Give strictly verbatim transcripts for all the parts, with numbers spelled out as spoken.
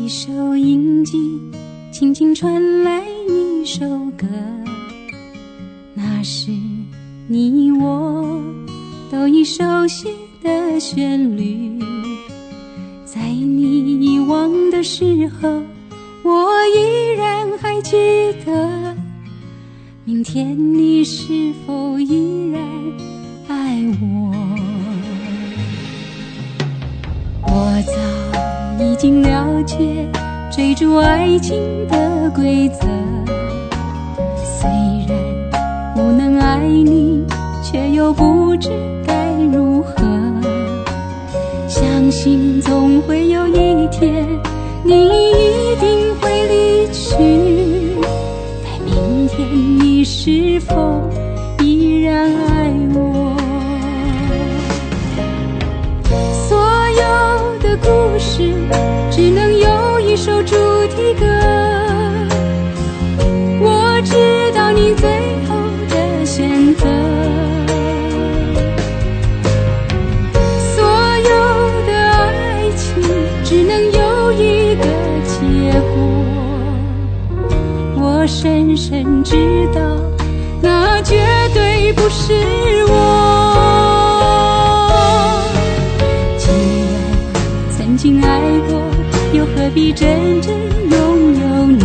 一首印记，轻轻传来一首歌，那是你我都已熟悉的旋律。在你遗忘的时候，我依然还记得，明天你是否依然爱我？我早已经了解追逐爱情的规则，虽然不能爱你，却又不知该如何。相信总会有一天，你一定会离去。待明天，你是否依然爱我？所有的故事只能有一首主题歌，我知道你最后的选择。所有的爱情只能有一个结果，我深深知道那绝对不是我。既然曾经爱过，又何必真正拥有你？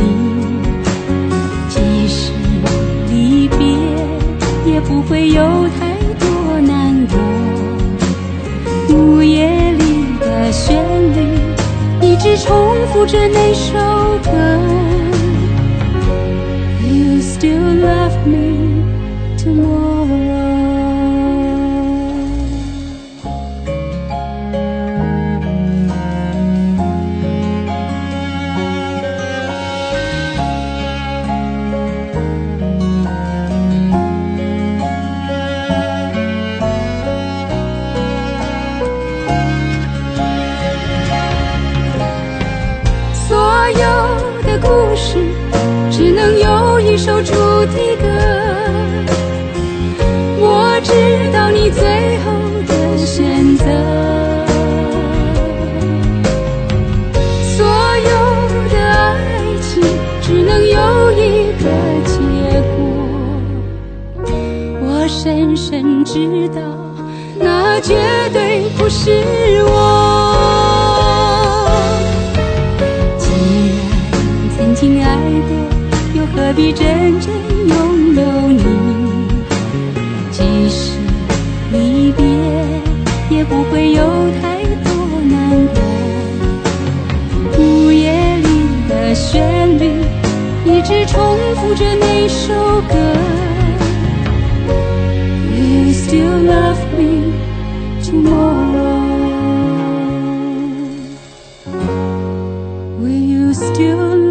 即使离别，也不会有太多难过。午夜里的旋律一直重复着那首歌， You still love me tomorrow。故事只能有一首主题歌，我知道你最后的选择。所有的爱情只能有一个结果，我深深知道那绝对不是我。曾经爱过，又何必真正拥有你？即使离别，也不会有太多难过。午夜里的旋律一直重复着那首歌， You still love me tomorrow。 Will you still